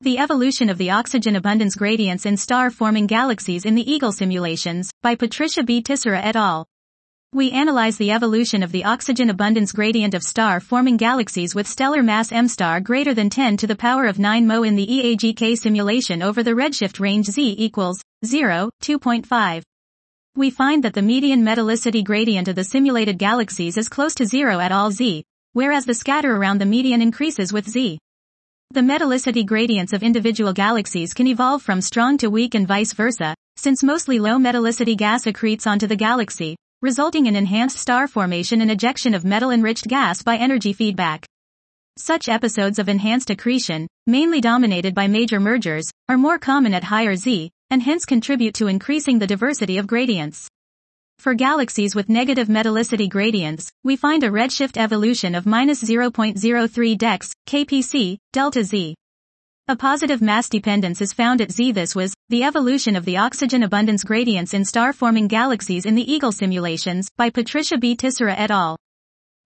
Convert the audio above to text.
The Evolution of the Oxygen Abundance Gradients in Star-Forming Galaxies in the Eagle Simulations, by Patricia B. Tissera et al. We analyze the evolution of the oxygen abundance gradient of star-forming galaxies with stellar mass m* greater than 10 to the power of 9 μ in the EAGK simulation over the redshift range z equals 0, 2.5. We find that the median metallicity gradient of the simulated galaxies is close to 0 at all z, whereas the scatter around the median increases with z. The metallicity gradients of individual galaxies can evolve from strong to weak and vice versa, since mostly low metallicity gas accretes onto the galaxy, resulting in enhanced star formation and ejection of metal-enriched gas by energy feedback. Such episodes of enhanced accretion, mainly dominated by major mergers, are more common at higher z, and hence contribute to increasing the diversity of gradients. For galaxies with negative metallicity gradients, we find a redshift evolution of -0.03 dex, kpc, delta z. A positive mass dependence is found at z. This was the evolution of the oxygen abundance gradients in star-forming galaxies in the Eagle Simulations, by Patricia B. Tissera et al.